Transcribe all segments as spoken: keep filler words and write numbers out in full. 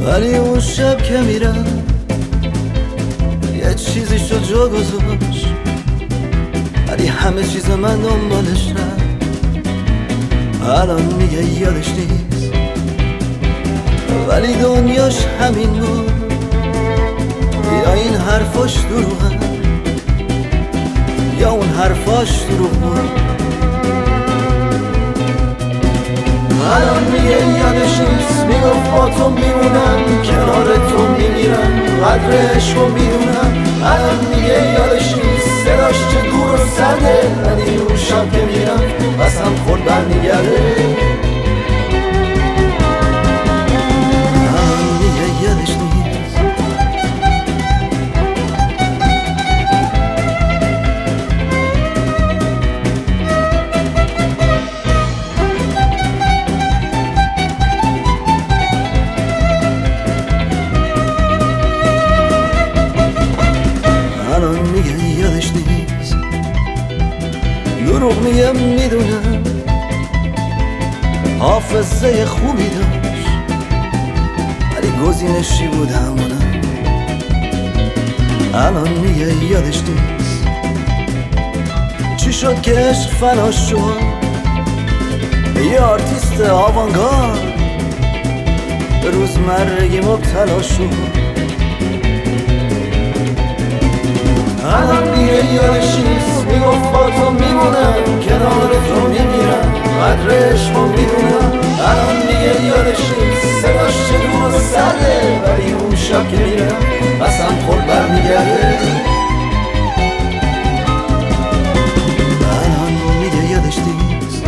ولی اون شب که میرم یه چیزی شد جا گذاشت، ولی همه چیز من دنبالش رفت. الان میگه یادش نیست، ولی دنیاش همین بود. یا این حرفاش دروغه یا اون حرفاش دروغ بود. الان میگه یادش نیست، میگفت با تو میمونم، کنار تو میمیرم، قدر عشقو میدونم. الان میگه یادش نیست، صداش چه دور و سرده، ولی اون شب که میرم قسم خورد برمیگرده. الان میگه یادش نیست. الان میگه یادش نیست، دروغ میگه میدونم، حافظه خوبی داشت ولی گزینشی بود همونم. الان میگه یادش نیست چی شد که عشق فنا شد، یه آرتیست آوانگارد به روزمرگی مبتلا شد. الان میگه یادش نیست، میگفت با تو میمونم، کنار تو میمیرم، قدر عشقو میدونم. الان میگه یادش نیست، صداش چه دور و سرده، ولی اون شب که میرم قسم خورد برمیگرده. الان میگه یادش نیست.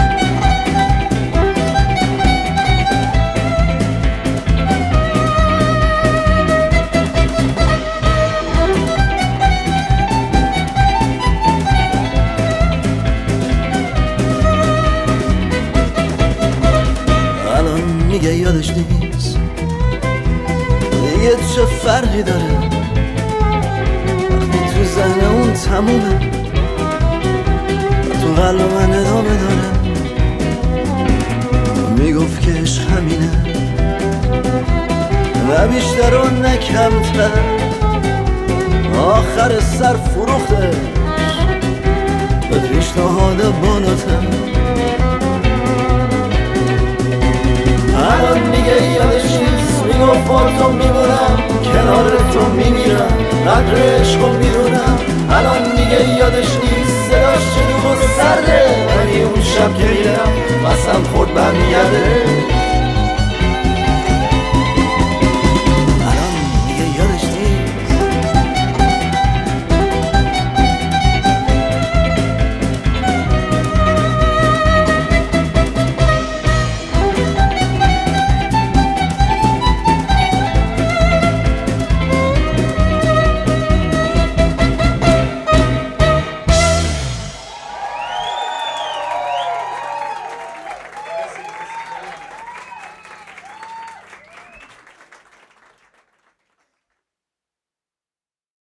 میگه یادش نیست، دیگه چه فرقی داره وقتی تو ذهن اون تمومه، تو قلب من ادامه داره. میگفت که عشق همینه، نه بیشتر و نه کمتر، آخر سر فروختش به پیشنهاد بالاتر. الان میگه یادش نیست، میگفت با تو میمونم، کنار تو میمیرم، قدر عشقو میدونم. الان میگه یادش نیست، صداش چه دور و سرده، ولی اون شب که میرم قسم خورد برمیگرده.